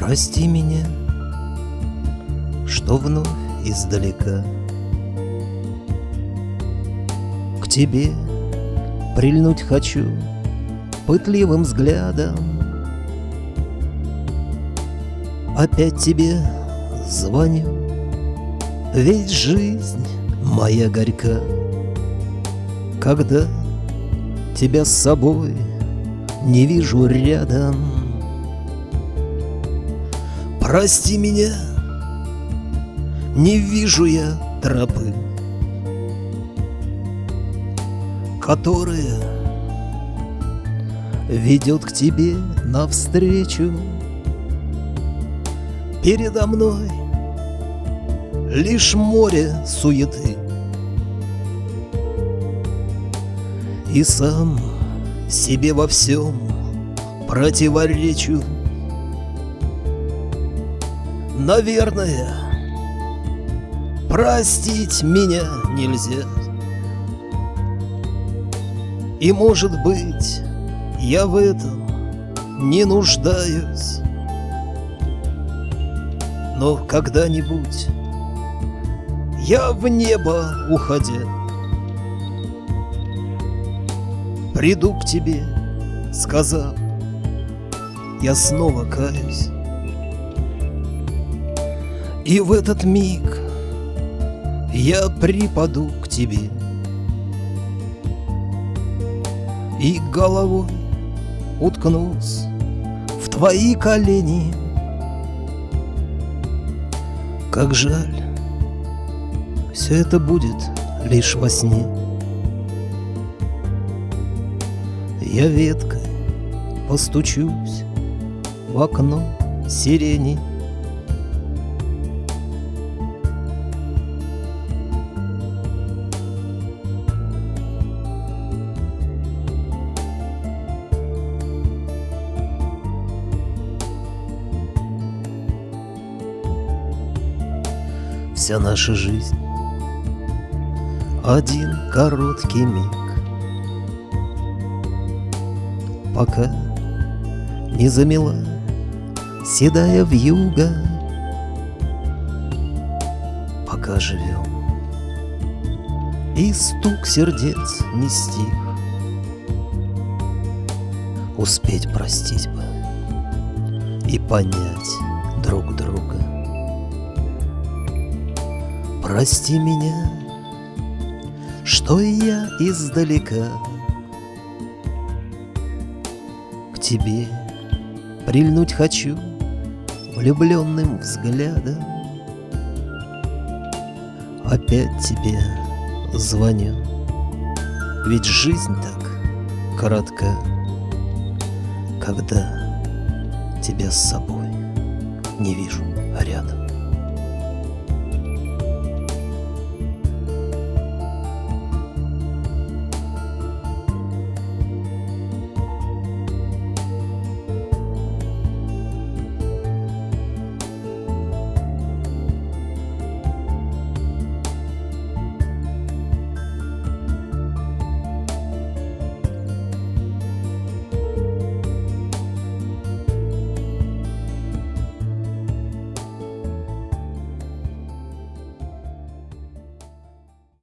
Прости меня, что вновь издалека к тебе прильнуть хочу пытливым взглядом. Опять тебе звоню, ведь жизнь моя горька, когда тебя с собой не вижу рядом. Прости меня, не вижу я тропы, которая ведет к тебе навстречу. Передо мной лишь море суеты, и сам себе во всем противоречу. Наверное, простить меня нельзя, и, может быть, я в этом не нуждаюсь. Но когда-нибудь я в небо уходя приду к тебе, сказав: я снова каюсь. И в этот миг я припаду к тебе и головой уткнусь в твои колени. Как жаль, все это будет лишь во сне. Я веткой постучусь в окно сирени. Вся наша жизнь — один короткий миг, пока не замела седая вьюга. Пока живем, и стук сердец не стих. Успеть простить бы и понять друг друга. Прости меня, что я издалека к тебе прильнуть хочу влюбленным взглядом. Опять тебе звоню, ведь жизнь так коротка, когда тебя с собой не вижу рядом.